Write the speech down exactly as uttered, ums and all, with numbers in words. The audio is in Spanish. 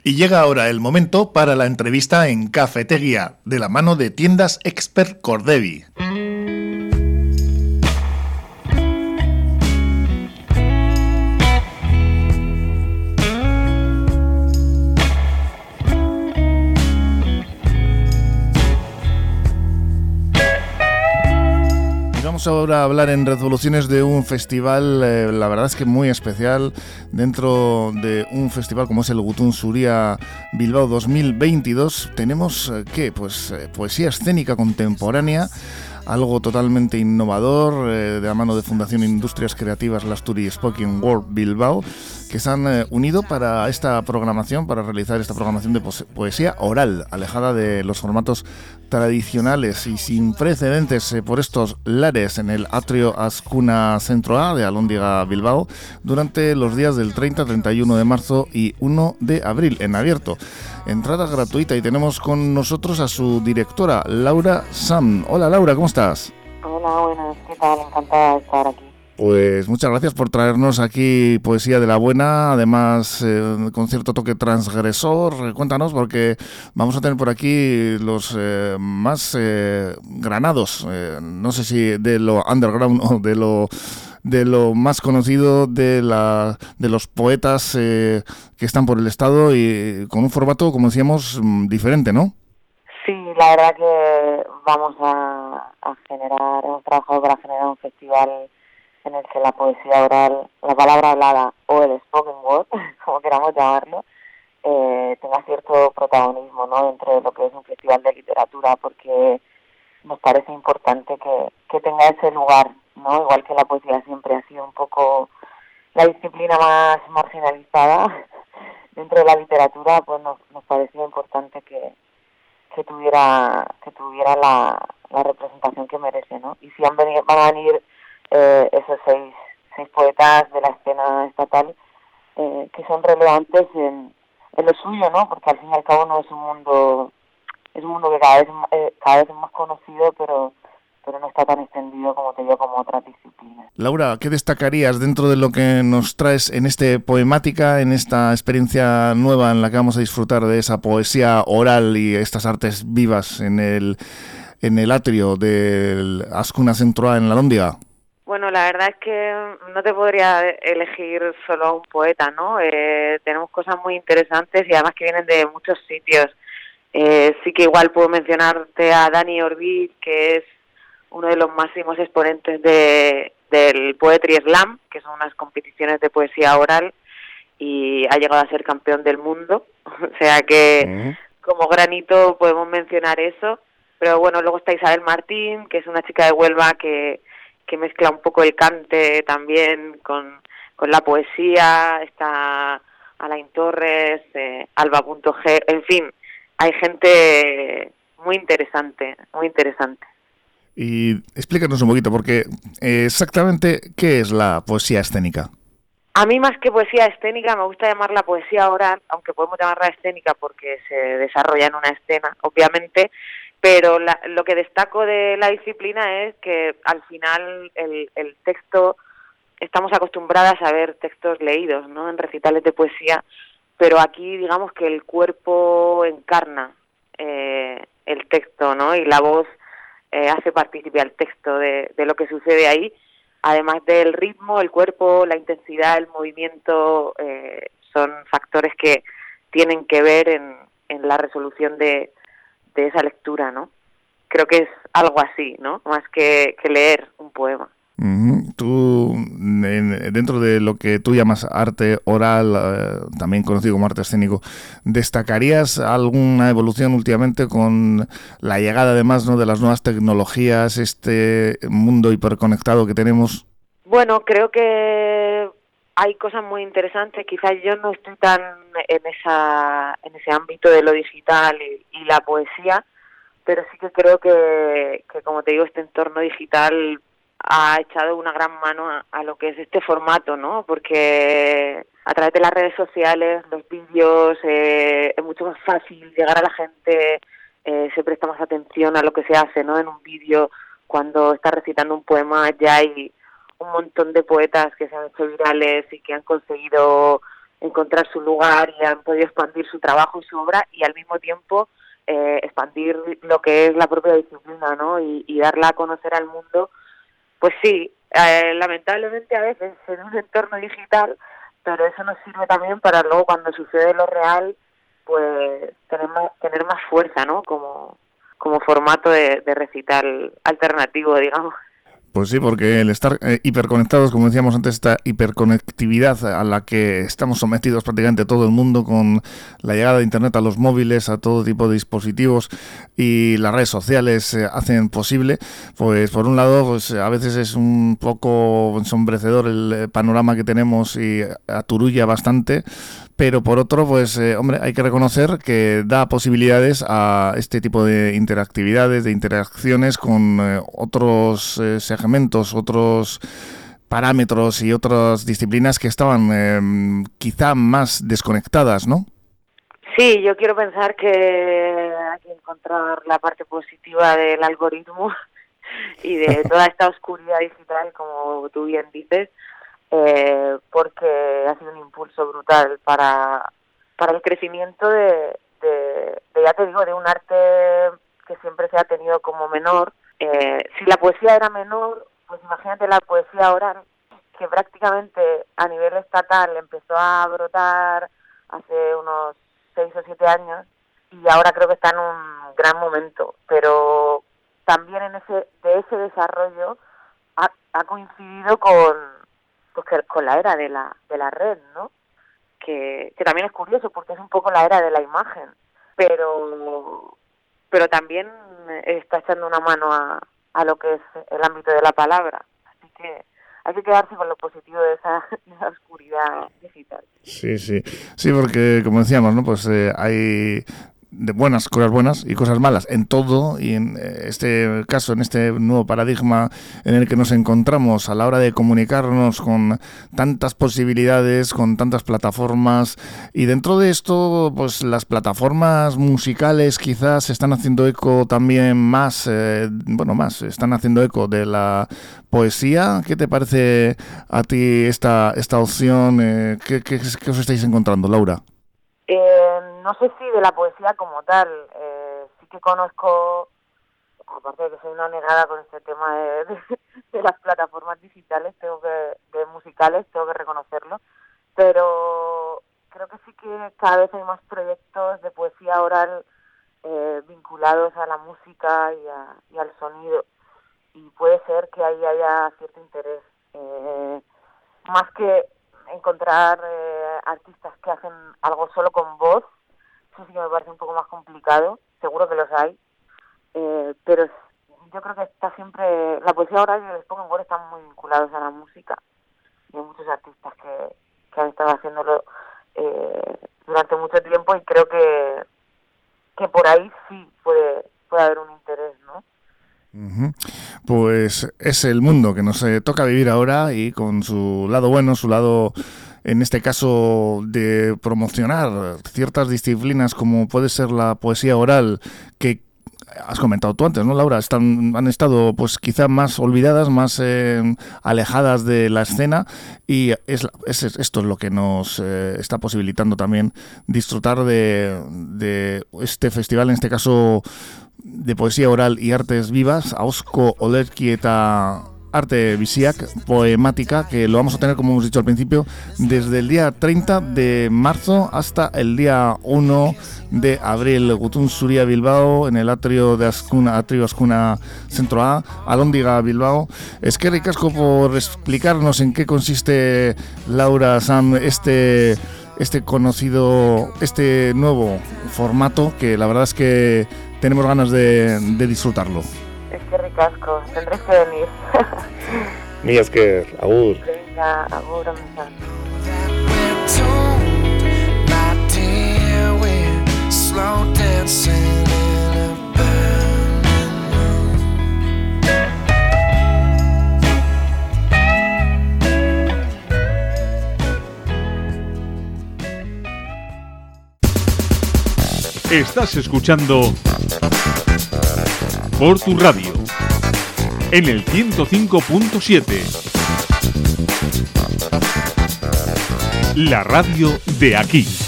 Y llega ahora el momento para la entrevista en Cafetería, de la mano de Tiendas Expert Cordevi. Vamos ahora a hablar en Revoluciones de un festival, eh, la verdad es que muy especial, dentro de un festival como es el Gutun Zuria Bilbao dos mil veintidós. Tenemos, eh, ¿qué? Pues eh, poesía escénica contemporánea, algo totalmente innovador, eh, de la mano de Fundación Industrias Creativas Lasturi Spoken Word Bilbao, que se han eh, unido para esta programación, para realizar esta programación de poesía oral, alejada de los formatos tradicionales y sin precedentes eh, por estos lares en el atrio Azkuna Centro A de Alhóndiga Bilbao durante los días del treinta, treinta y uno de marzo y uno de abril en abierto. Entrada gratuita, y tenemos con nosotros a su directora, Laura Sam. Hola Laura, ¿cómo estás? Hola, buenas, ¿qué tal? Encantada de estar aquí. Pues muchas gracias por traernos aquí poesía de la buena, además eh, con cierto toque transgresor. Cuéntanos, porque vamos a tener por aquí los eh, más eh, granados, eh, no sé si de lo underground o de lo de lo más conocido de la de los poetas eh, que están por el estado, y con un formato, como decíamos, diferente, ¿no? Sí, la verdad que vamos a, a generar, hemos trabajado para generar un festival en el que la poesía oral, la palabra hablada o el spoken word, como queramos llamarlo, eh, tenga cierto protagonismo, ¿no?, dentro de lo que es un festival de literatura, porque nos parece importante que, que tenga ese lugar, ¿no? Igual que la poesía siempre ha sido un poco la disciplina más marginalizada dentro de la literatura, pues nos, nos parecía importante que, que tuviera que tuviera la, la representación que merece, ¿no? Y si han venido, van a venir eh, esos seis, seis poetas de la escena estatal eh, que son relevantes en, en lo suyo, ¿no? Porque al fin y al cabo no es un mundo es un mundo que cada vez eh, cada vez es más conocido, pero pero no está tan extendido, como te digo, como otras disciplinas. Laura, ¿qué destacarías dentro de lo que nos traes en este Poemática, en esta experiencia nueva en la que vamos a disfrutar de esa poesía oral y estas artes vivas en el en el atrio del Azkuna Centro A en la Alhóndiga? Bueno, la verdad es que no te podría elegir solo a un poeta, ¿no? Eh, tenemos cosas muy interesantes y además que vienen de muchos sitios. Eh, sí que igual puedo mencionarte a Dani Orbiz, que es uno de los máximos exponentes de del Poetry Slam, que son unas competiciones de poesía oral, y ha llegado a ser campeón del mundo. O sea que uh-huh. como granito podemos mencionar eso. Pero bueno, luego está Isabel Martín, que es una chica de Huelva que, que mezcla un poco el cante también con, con la poesía. Está Alain Torres, eh, Alba.g, en fin, hay gente muy interesante, muy interesante. Y explícanos un poquito, porque eh, exactamente, ¿qué es la poesía escénica? A mí, más que poesía escénica, me gusta llamarla poesía oral, aunque podemos llamarla escénica porque se desarrolla en una escena, obviamente, pero la, lo que destaco de la disciplina es que al final el, el texto, estamos acostumbradas a ver textos leídos, ¿no?, en recitales de poesía, pero aquí digamos que el cuerpo encarna eh, el texto, ¿no?, y la voz Eh, hace partícipe al texto de, de lo que sucede ahí, además del ritmo, el cuerpo, la intensidad, el movimiento, eh, son factores que tienen que ver en, en la resolución de, de esa lectura, ¿no? Creo que es algo así, ¿no?, más que, que leer un poema. Uh-huh. Tú, en, dentro de lo que tú llamas arte oral, eh, también conocido como arte escénico, ¿destacarías alguna evolución últimamente con la llegada además, ¿no?, de las nuevas tecnologías, este mundo hiperconectado que tenemos? Bueno, creo que hay cosas muy interesantes. Quizás yo no estoy tan en esa en ese ámbito de lo digital y, y la poesía, pero sí que creo que, que, como te digo, este entorno digital ha echado una gran mano a, a lo que es este formato, ¿no? Porque a través de las redes sociales, los vídeos, eh, es mucho más fácil llegar a la gente, eh, se presta más atención a lo que se hace, ¿no? En un vídeo, cuando estás recitando un poema, ya hay un montón de poetas que se han hecho virales y que han conseguido encontrar su lugar y han podido expandir su trabajo y su obra, y al mismo tiempo eh, expandir lo que es la propia disciplina, ¿no? Y, y darla a conocer al mundo. Pues sí, eh, lamentablemente a veces en un entorno digital, pero eso nos sirve también para luego cuando sucede lo real, pues tener más, tener más fuerza, ¿no? Como, como formato de, de recital alternativo, digamos. Pues sí, porque el estar eh, hiperconectados, como decíamos antes, esta hiperconectividad a la que estamos sometidos prácticamente todo el mundo con la llegada de Internet a los móviles, a todo tipo de dispositivos y las redes sociales eh, hacen posible, pues por un lado pues a veces es un poco ensombrecedor el panorama que tenemos y aturulla bastante, pero por otro, pues eh, hombre, hay que reconocer que da posibilidades a este tipo de interactividades, de interacciones con eh, otros eh, segmentos, otros parámetros y otras disciplinas que estaban eh, quizá más desconectadas, ¿no? Sí, yo quiero pensar que hay que encontrar la parte positiva del algoritmo y de toda esta oscuridad digital, como tú bien dices, eh, porque ha sido un impulso brutal para, para el crecimiento de, de, de, ya te digo, de un arte que siempre se ha tenido como menor. Eh, si la poesía era menor, pues imagínate la poesía oral, que prácticamente a nivel estatal empezó a brotar hace unos seis o siete años y ahora creo que está en un gran momento, pero también en ese de ese desarrollo ha, ha coincidido con pues que, con la era de la de la red, ¿no? Que, que también es curioso porque es un poco la era de la imagen, pero pero también está echando una mano a, a lo que es el ámbito de la palabra, así que hay que quedarse con lo positivo de esa, de esa oscuridad digital. Sí, sí, sí, porque como decíamos, ¿no? Pues eh, hay de buenas cosas buenas y cosas malas en todo, y en este caso, en este nuevo paradigma en el que nos encontramos a la hora de comunicarnos con tantas posibilidades, con tantas plataformas, y dentro de esto pues las plataformas musicales quizás están haciendo eco también más, eh, bueno más, están haciendo eco de la poesía. ¿Qué te parece a ti esta, esta opción? Eh, ¿qué, qué, ¿Qué os estáis encontrando, Laura? Eh, no sé si de la poesía como tal, eh, sí que conozco, aparte de que soy una negada con este tema de, de, de las plataformas digitales, tengo que, de musicales, tengo que reconocerlo, pero creo que sí que cada vez hay más proyectos de poesía oral eh, vinculados a la música y, a, y al sonido, y puede ser que ahí haya cierto interés, eh, más que encontrar eh, artistas que hacen algo solo con voz. Eso sí que me parece un poco más complicado, seguro que los hay, eh, pero yo creo que está siempre, la poesía oral y el spoken word están muy vinculados a la música, y hay muchos artistas que, que han estado haciéndolo eh, durante mucho tiempo, y creo que que por ahí sí puede, puede haber un interés, ¿no? Uh-huh. Pues es el mundo que nos eh, toca vivir ahora, y con su lado bueno, su lado, en este caso, de promocionar ciertas disciplinas como puede ser la poesía oral, que has comentado tú antes, ¿no, Laura? Están, han estado, pues, quizá más olvidadas, más eh, alejadas de la escena, y es, es esto es lo que nos eh, está posibilitando también disfrutar de, de este festival, en este caso de poesía oral y artes vivas, Ahozko Olerki eta Arte Biziak Poemática, que lo vamos a tener, como hemos dicho al principio, desde el día treinta de marzo hasta el día uno de abril. Gutun Zuria Bilbao, en el atrio de Azkuna, atrio Azkuna Centro A, Alhóndiga Bilbao. Eskerrik asko por explicarnos en qué consiste, Laura, Sam, este este conocido, este nuevo formato, que la verdad es que tenemos ganas de, de disfrutarlo. Es que ricasco, tendréis que venir. Mi esker, agur. Venga, agur, amiga. Estás escuchando Por Tu Radio en el ciento cinco punto siete. La radio de aquí.